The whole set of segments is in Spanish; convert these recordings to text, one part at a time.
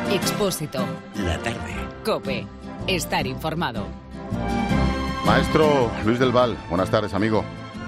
Expósito. La tarde. COPE. Estar informado. Maestro Luis del Val, buenas tardes, amigo.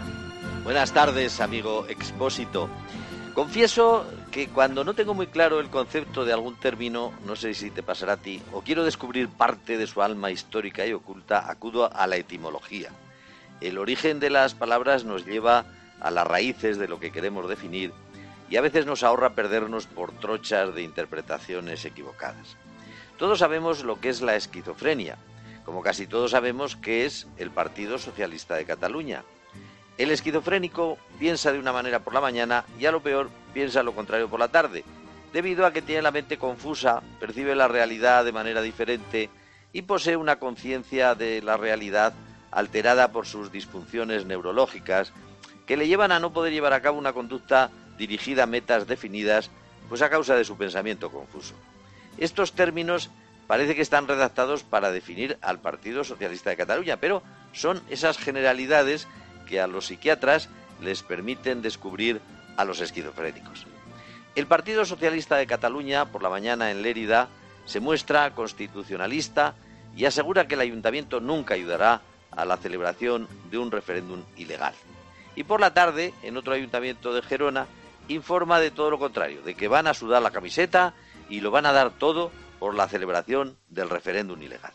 Buenas tardes, amigo Expósito. Confieso que cuando no tengo muy claro el concepto de algún término, no sé si te pasará a ti, o quiero descubrir parte de su alma histórica y oculta, acudo a la etimología. El origen de las palabras nos lleva a las raíces de lo que queremos definir y a veces nos ahorra perdernos por trochas de interpretaciones equivocadas. Todos sabemos lo que es la esquizofrenia, como casi todos sabemos qué es el Partido Socialista de Cataluña. El esquizofrénico piensa de una manera por la mañana y a lo peor piensa lo contrario por la tarde, debido a que tiene la mente confusa, percibe la realidad de manera diferente y posee una conciencia de la realidad alterada por sus disfunciones neurológicas que le llevan a no poder llevar a cabo una conducta dirigida a metas definidas, pues a causa de su pensamiento confuso. Estos términos parece que están redactados para definir al Partido Socialista de Cataluña, pero son esas generalidades que a los psiquiatras les permiten descubrir a los esquizofrénicos. El Partido Socialista de Cataluña, por la mañana en Lérida, se muestra constitucionalista y asegura que el ayuntamiento nunca ayudará a la celebración de un referéndum ilegal. Y por la tarde, en otro ayuntamiento de Gerona, informa de todo lo contrario, de que van a sudar la camiseta y lo van a dar todo por la celebración del referéndum ilegal.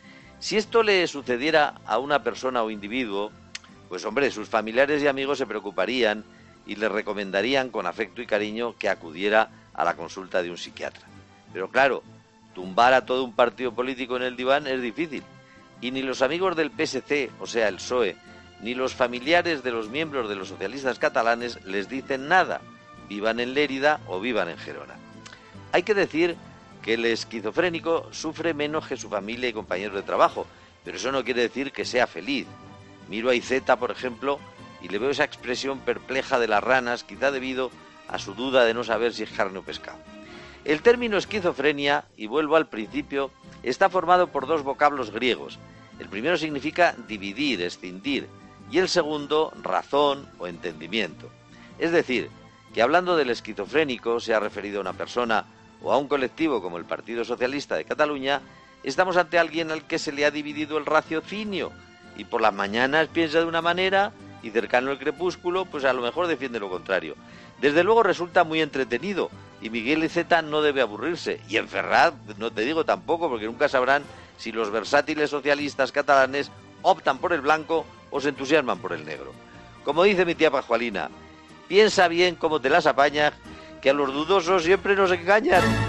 Si esto le sucediera a una persona o individuo, pues hombre, sus familiares y amigos se preocuparían y le recomendarían con afecto y cariño que acudiera a la consulta de un psiquiatra. Pero claro, tumbar a todo un partido político en el diván es difícil. Y ni los amigos del PSC, o sea, el PSOE, ni los familiares de los miembros de los socialistas catalanes les dicen nada, vivan en Lérida o vivan en Gerona. Hay que decir que el esquizofrénico sufre menos que su familia y compañeros de trabajo, pero eso no quiere decir que sea feliz. Miro a Iceta, por ejemplo, y le veo esa expresión perpleja de las ranas, quizá debido a su duda de no saber si es carne o pescado. El término esquizofrenia, y vuelvo al principio, está formado por dos vocablos griegos. El primero significa dividir, escindir, y el segundo, razón o entendimiento. Es decir, que hablando del esquizofrénico, se ha referido a una persona o a un colectivo como el Partido Socialista de Cataluña, estamos ante alguien al que se le ha dividido el raciocinio, y por las mañanas piensa de una manera y cercano al crepúsculo, pues a lo mejor defiende lo contrario. Desde luego resulta muy entretenido y Miguel Iceta no debe aburrirse. Y en Ferraz no te digo tampoco, porque nunca sabrán si los versátiles socialistas catalanes optan por el blanco o se entusiasman por el negro. Como dice mi tía Pascualina, piensa bien cómo te las apañas, que a los dudosos siempre nos engañan.